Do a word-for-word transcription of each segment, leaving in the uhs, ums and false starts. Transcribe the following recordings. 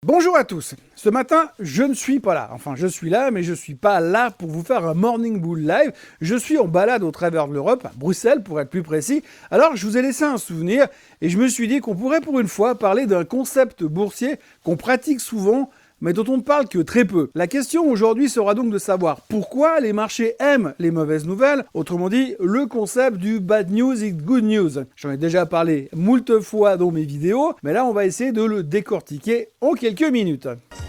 Bonjour à tous. Ce matin, je ne suis pas là. Enfin, je suis là, mais je ne suis pas là pour vous faire un Morning Bull live. Je suis en balade au travers de l'Europe, à Bruxelles pour être plus précis. Alors, je vous ai laissé un souvenir et je me suis dit qu'on pourrait pour une fois parler d'un concept boursier qu'on pratique souvent, mais dont on ne parle que très peu. La question aujourd'hui sera donc de savoir pourquoi les marchés aiment les mauvaises nouvelles, autrement dit, le concept du bad news is good news. J'en ai déjà parlé moult fois dans mes vidéos, mais là on va essayer de le décortiquer en quelques minutes.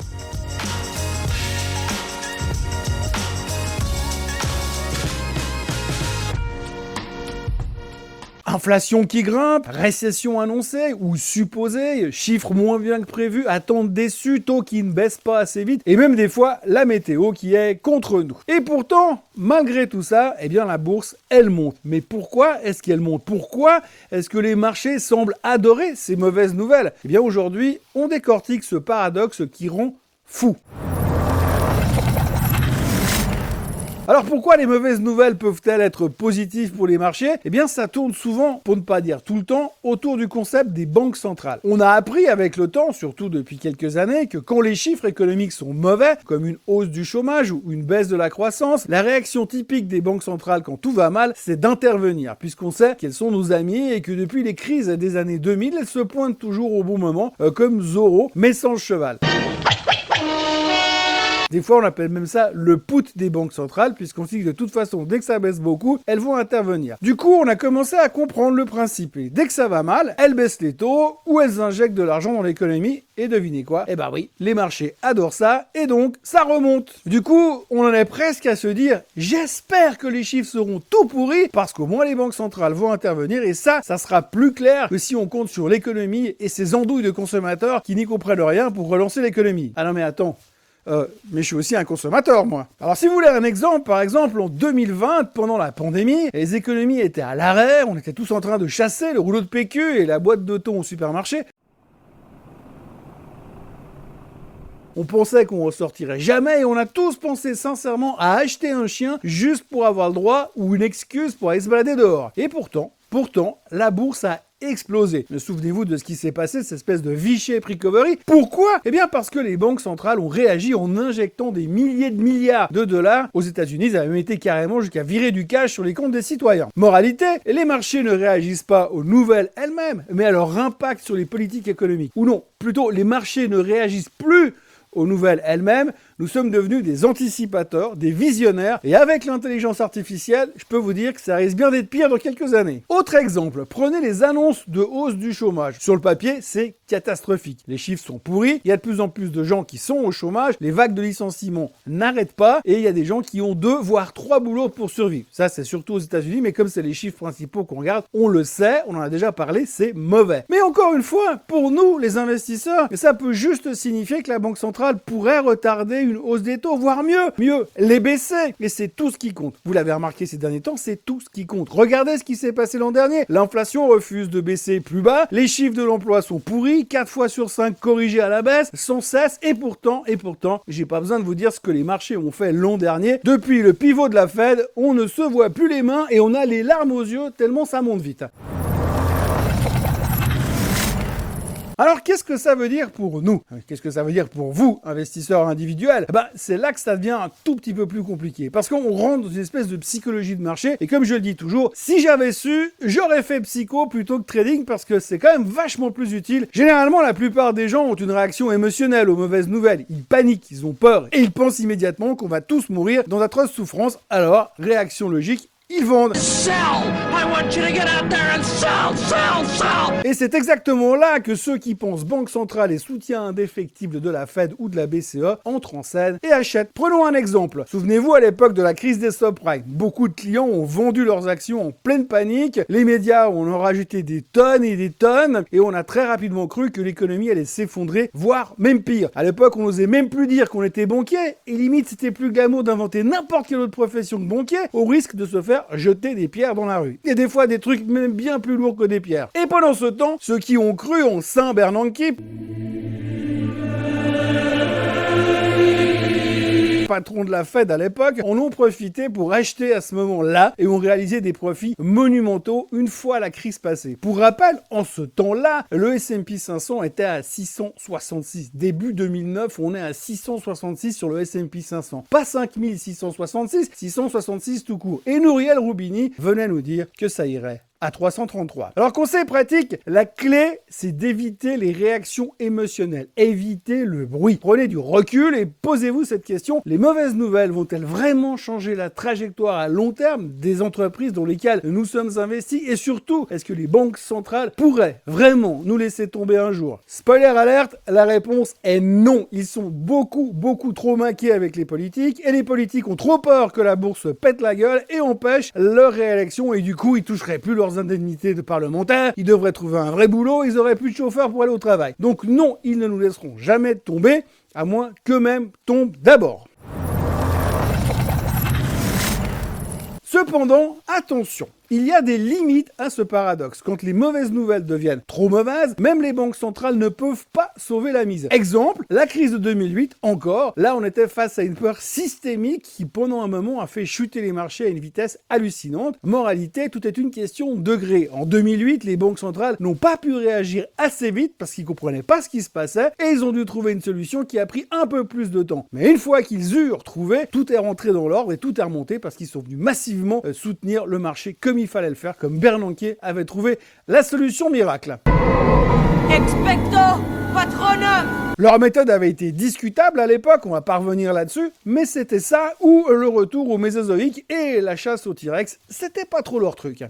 Inflation qui grimpe, récession annoncée ou supposée, chiffres moins bien que prévus, attentes déçues, taux qui ne baissent pas assez vite, et même des fois la météo qui est contre nous. Et pourtant, malgré tout ça, eh bien la bourse, elle monte. Mais pourquoi est-ce qu'elle monte? Pourquoi est-ce que les marchés semblent adorer ces mauvaises nouvelles? Eh bien aujourd'hui, on décortique ce paradoxe qui rend fou. Alors pourquoi les mauvaises nouvelles peuvent-elles être positives pour les marchés? Eh bien ça tourne souvent, pour ne pas dire tout le temps, autour du concept des banques centrales. On a appris avec le temps, surtout depuis quelques années, que quand les chiffres économiques sont mauvais, comme une hausse du chômage ou une baisse de la croissance, la réaction typique des banques centrales quand tout va mal, c'est d'intervenir, puisqu'on sait qu'elles sont nos amies et que depuis les crises des années deux mille, elles se pointent toujours au bon moment, euh, comme Zorro, mais sans le cheval. Des fois, on appelle même ça le put des banques centrales, puisqu'on sait que de toute façon, dès que ça baisse beaucoup, elles vont intervenir. Du coup, on a commencé à comprendre le principe. Et dès que ça va mal, elles baissent les taux, ou elles injectent de l'argent dans l'économie, et devinez quoi? Eh ben oui, les marchés adorent ça, et donc, ça remonte. Du coup, on en est presque à se dire, j'espère que les chiffres seront tout pourris, parce qu'au moins les banques centrales vont intervenir, et ça, ça sera plus clair que si on compte sur l'économie et ces andouilles de consommateurs qui n'y comprennent rien pour relancer l'économie. Ah non mais attends. Euh, mais je suis aussi un consommateur, moi. Alors, si vous voulez un exemple, par exemple, en deux mille vingt, pendant la pandémie, les économies étaient à l'arrêt, on était tous en train de chasser le rouleau de P Q et la boîte de thon au supermarché. On pensait qu'on ressortirait jamais et on a tous pensé sincèrement à acheter un chien juste pour avoir le droit ou une excuse pour aller se balader dehors. Et pourtant, pourtant, la bourse a explosé. Mais souvenez-vous de ce qui s'est passé, cette espèce de V-shape recovery. Pourquoi? Eh bien parce que les banques centrales ont réagi en injectant des milliers de milliards de dollars. Aux États-Unis, ça a même été carrément jusqu'à virer du cash sur les comptes des citoyens. Moralité, les marchés ne réagissent pas aux nouvelles elles-mêmes, mais à leur impact sur les politiques économiques. Ou non, plutôt, les marchés ne réagissent plus aux nouvelles elles-mêmes, nous sommes devenus des anticipateurs, des visionnaires, et avec l'intelligence artificielle, je peux vous dire que ça risque bien d'être pire dans quelques années. Autre exemple, prenez les annonces de hausse du chômage. Sur le papier, c'est catastrophique. Les chiffres sont pourris, il y a de plus en plus de gens qui sont au chômage, les vagues de licenciements n'arrêtent pas, et il y a des gens qui ont deux, voire trois boulots pour survivre. Ça, c'est surtout aux États-Unis, mais comme c'est les chiffres principaux qu'on regarde, on le sait, on en a déjà parlé, c'est mauvais. Mais encore une fois, pour nous, les investisseurs, ça peut juste signifier que la Banque centrale pourrait retarder une hausse des taux, voire mieux, mieux, les baisser. Et c'est tout ce qui compte. Vous l'avez remarqué ces derniers temps, c'est tout ce qui compte. Regardez ce qui s'est passé l'an dernier. L'inflation refuse de baisser plus bas, les chiffres de l'emploi sont pourris, quatre fois sur cinq corrigés à la baisse, sans cesse, et pourtant, et pourtant, j'ai pas besoin de vous dire ce que les marchés ont fait l'an dernier. Depuis le pivot de la Fed, on ne se voit plus les mains et on a les larmes aux yeux tellement ça monte vite. Alors, qu'est-ce que ça veut dire pour nous? Qu'est-ce que ça veut dire pour vous, investisseurs individuels? Ben, c'est là que ça devient un tout petit peu plus compliqué. Parce qu'on rentre dans une espèce de psychologie de marché. Et comme je le dis toujours, si j'avais su, j'aurais fait psycho plutôt que trading parce que c'est quand même vachement plus utile. Généralement, la plupart des gens ont une réaction émotionnelle aux mauvaises nouvelles. Ils paniquent, ils ont peur et ils pensent immédiatement qu'on va tous mourir dans d'atroces souffrances. Alors, réaction logique, ils vendent. Sell! I want you to get out there and sell, sell, sell! Et c'est exactement là que ceux qui pensent banque centrale et soutien indéfectible de la Fed ou de la B C E entrent en scène et achètent. Prenons un exemple. Souvenez-vous à l'époque de la crise des subprimes. Beaucoup de clients ont vendu leurs actions en pleine panique. Les médias en ont rajouté des tonnes et des tonnes et on a très rapidement cru que l'économie allait s'effondrer, voire même pire. À l'époque, on n'osait même plus dire qu'on était banquier et limite c'était plus glamour d'inventer n'importe quelle autre profession que banquier au risque de se faire jeter des pierres dans la rue. Et des fois des trucs même bien plus lourds que des pierres. Et pendant ce temps, ceux qui ont cru en Saint Bernanke patrons de la Fed à l'époque, en ont profité pour acheter à ce moment-là et ont réalisé des profits monumentaux une fois la crise passée. Pour rappel, en ce temps-là, le S and P cinq cents était à six cent soixante-six. Début deux mille neuf, on est à six cent soixante-six sur le S and P cinq cents. Pas cinq mille six cent soixante-six, six cent soixante-six tout court. Et Nouriel Roubini venait nous dire que ça irait à trois cent trente-trois. Alors conseil pratique, la clé c'est d'éviter les réactions émotionnelles, éviter le bruit. Prenez du recul et posez-vous cette question, les mauvaises nouvelles vont-elles vraiment changer la trajectoire à long terme des entreprises dans lesquelles nous sommes investis et surtout, est-ce que les banques centrales pourraient vraiment nous laisser tomber un jour? Spoiler alerte, la réponse est non. Ils sont beaucoup, beaucoup trop maqués avec les politiques et les politiques ont trop peur que la bourse pète la gueule et empêche leur réélection et du coup ils toucheraient plus leurs indemnités de parlementaires, ils devraient trouver un vrai boulot, ils auraient plus de chauffeurs pour aller au travail. Donc non, ils ne nous laisseront jamais tomber, à moins qu'eux-mêmes tombent d'abord. Cependant, attention, il y a des limites à ce paradoxe. Quand les mauvaises nouvelles deviennent trop mauvaises, même les banques centrales ne peuvent pas sauver la mise. Exemple, la crise de deux mille huit, encore, là on était face à une peur systémique qui pendant un moment a fait chuter les marchés à une vitesse hallucinante. Moralité, tout est une question de degré. En deux mille huit, les banques centrales n'ont pas pu réagir assez vite parce qu'ils comprenaient pas ce qui se passait et ils ont dû trouver une solution qui a pris un peu plus de temps. Mais une fois qu'ils eurent trouvé, tout est rentré dans l'ordre et tout est remonté parce qu'ils sont venus massivement soutenir le marché comme il fallait le faire, comme Bernanke avait trouvé la solution miracle. Expecto Patronum! Leur méthode avait été discutable à l'époque, on va pas revenir là-dessus, mais c'était ça ou le retour au Mésozoïque et la chasse au T-Rex, c'était pas trop leur truc.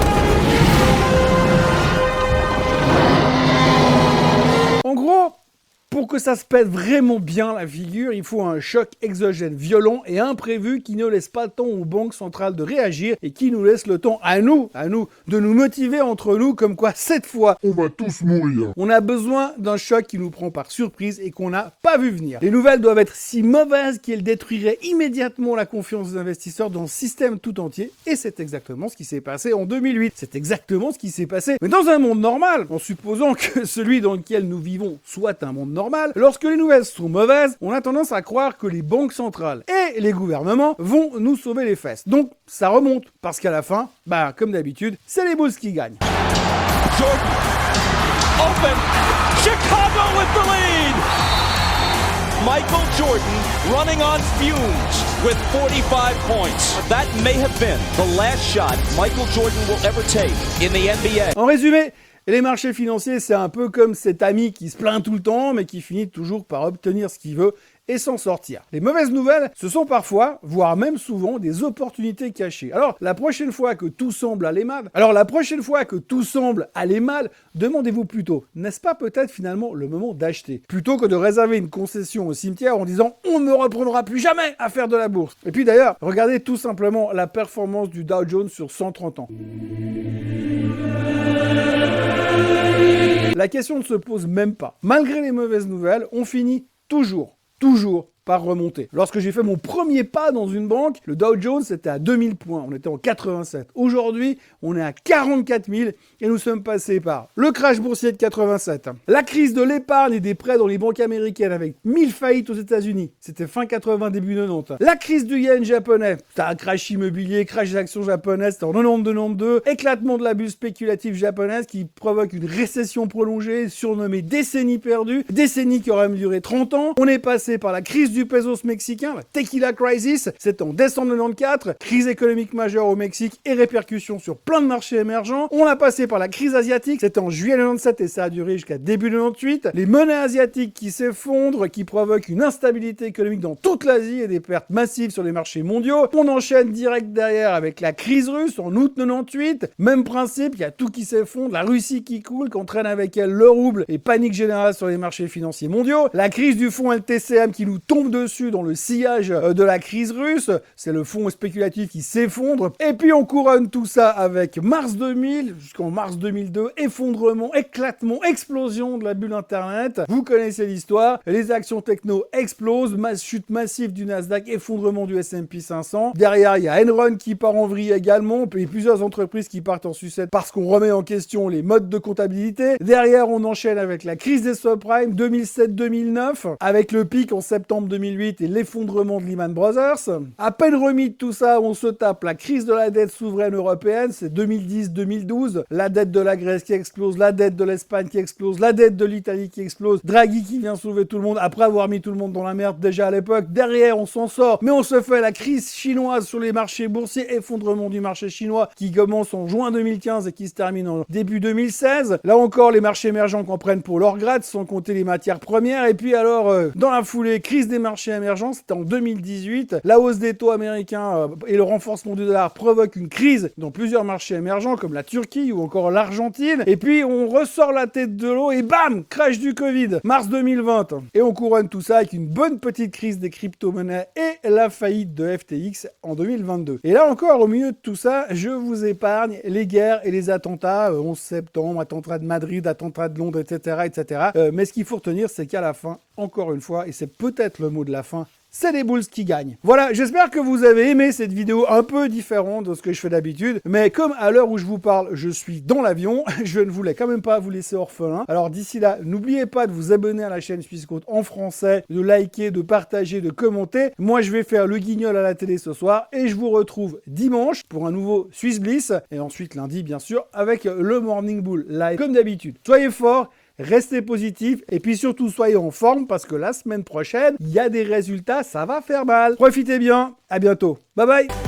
En gros, pour que ça se pète vraiment bien la figure, il faut un choc exogène violent et imprévu qui ne laisse pas le temps aux banques centrales de réagir et qui nous laisse le temps à nous, à nous, de nous motiver entre nous comme quoi cette fois, on va tous mourir. On a besoin d'un choc qui nous prend par surprise et qu'on n'a pas vu venir. Les nouvelles doivent être si mauvaises qu'elles détruiraient immédiatement la confiance des investisseurs dans le système tout entier et c'est exactement ce qui s'est passé en deux mille huit. C'est exactement ce qui s'est passé. Mais dans un monde normal, en supposant que celui dans lequel nous vivons soit un monde normal, lorsque les nouvelles sont mauvaises, on a tendance à croire que les banques centrales et les gouvernements vont nous sauver les fesses. Donc, ça remonte, parce qu'à la fin, bah, comme d'habitude, c'est les Bulls qui gagnent. Jordan, open, Chicago with the lead! Michael Jordan running on fumes with forty-five points. That may have been the last shot Michael Jordan will ever take in the N B A. En résumé, les marchés financiers, c'est un peu comme cet ami qui se plaint tout le temps, mais qui finit toujours par obtenir ce qu'il veut et s'en sortir. Les mauvaises nouvelles, ce sont parfois, voire même souvent, des opportunités cachées. Alors, la prochaine fois que tout semble aller mal, alors la prochaine fois que tout semble aller mal, demandez-vous plutôt, n'est-ce pas peut-être finalement le moment d'acheter, plutôt que de réserver une concession au cimetière en disant « on ne me reprendra plus jamais à faire de la bourse ». Et puis d'ailleurs, regardez tout simplement la performance du Dow Jones sur cent trente ans. La question ne se pose même pas. Malgré les mauvaises nouvelles, on finit toujours, toujours par remonter. Lorsque j'ai fait mon premier pas dans une banque, le Dow Jones était à deux mille points, on était en quatre-vingt-sept. Aujourd'hui, on est à quarante-quatre mille et nous sommes passés par le crash boursier de quatre-vingt-sept, la crise de l'épargne et des prêts dans les banques américaines avec mille faillites aux États-Unis, c'était fin quatre-vingts, début quatre-vingt-dix, la crise du yen japonais, c'était un crash immobilier, crash des actions japonaises, c'était en quatre-vingt-douze quatre-vingt-douze, éclatement de la bulle spéculative japonaise qui provoque une récession prolongée, surnommée décennie perdue, décennie qui aurait duré trente ans, on est passé par la crise du pesos mexicain, la Tequila Crisis, c'est en décembre quatre-vingt-quatorze, crise économique majeure au Mexique et répercussions sur plein de marchés émergents. On a passé par la crise asiatique, c'était en juillet quatre-vingt-dix-sept et ça a duré jusqu'à début quatre-vingt-dix-huit. Les monnaies asiatiques qui s'effondrent, qui provoquent une instabilité économique dans toute l'Asie et des pertes massives sur les marchés mondiaux. On enchaîne direct derrière avec la crise russe en août quatre-vingt-dix-huit. Même principe, il y a tout qui s'effondre, la Russie qui coule, qu'entraîne avec elle le rouble et panique générale sur les marchés financiers mondiaux. La crise du fonds L T C M qui nous tombe dessus dans le sillage de la crise russe, c'est le fonds spéculatif qui s'effondre, et puis on couronne tout ça avec mars deux mille jusqu'en mars deux mille deux, effondrement, éclatement, explosion de la bulle internet, vous connaissez l'histoire, les actions techno explosent, masse chute massive du Nasdaq, effondrement du S and P cinq cents, derrière il y a Enron qui part en vrille également, et plusieurs entreprises qui partent en sucette parce qu'on remet en question les modes de comptabilité, derrière on enchaîne avec la crise des subprimes deux mille sept deux mille neuf, avec le pic en septembre deux deux mille huit et l'effondrement de Lehman Brothers. À peine remis de tout ça, on se tape la crise de la dette souveraine européenne, c'est deux mille dix deux mille douze, la dette de la Grèce qui explose, la dette de l'Espagne qui explose, la dette de l'Italie qui explose, Draghi qui vient sauver tout le monde après avoir mis tout le monde dans la merde déjà à l'époque. Derrière, on s'en sort, mais on se fait la crise chinoise sur les marchés boursiers, effondrement du marché chinois qui commence en juin deux mille quinze et qui se termine en début deux mille seize. Là encore, les marchés émergents qu'en prennent pour leur grade, sans compter les matières premières. Et puis alors, euh, dans la foulée, crise des marchés émergents, c'était en deux mille dix-huit. La hausse des taux américains euh, et le renforcement du dollar provoquent une crise dans plusieurs marchés émergents, comme la Turquie ou encore l'Argentine. Et puis, on ressort la tête de l'eau et bam, crash du Covid, mars deux mille vingt. Et on couronne tout ça avec une bonne petite crise des crypto-monnaies et la faillite de F T X en deux mille vingt-deux. Et là encore, au milieu de tout ça, je vous épargne les guerres et les attentats, euh, onze septembre, attentat de Madrid, attentat de Londres, et cetera, et cetera. Euh, mais ce qu'il faut retenir, c'est qu'à la fin, encore une fois, et c'est peut-être le mot de la fin, c'est les Bulls qui gagnent. Voilà, j'espère que vous avez aimé cette vidéo un peu différente de ce que je fais d'habitude, mais comme à l'heure où je vous parle, je suis dans l'avion, je ne voulais quand même pas vous laisser orphelin. Alors d'ici là, n'oubliez pas de vous abonner à la chaîne Suisse Côte en français, de liker, de partager, de commenter. Moi, je vais faire le guignol à la télé ce soir et je vous retrouve dimanche pour un nouveau Swiss Bliss et ensuite lundi, bien sûr, avec le Morning Bull live comme d'habitude. Soyez forts, restez positifs et puis surtout soyez en forme parce que la semaine prochaine, il y a des résultats, ça va faire mal. Profitez bien, à bientôt. Bye bye.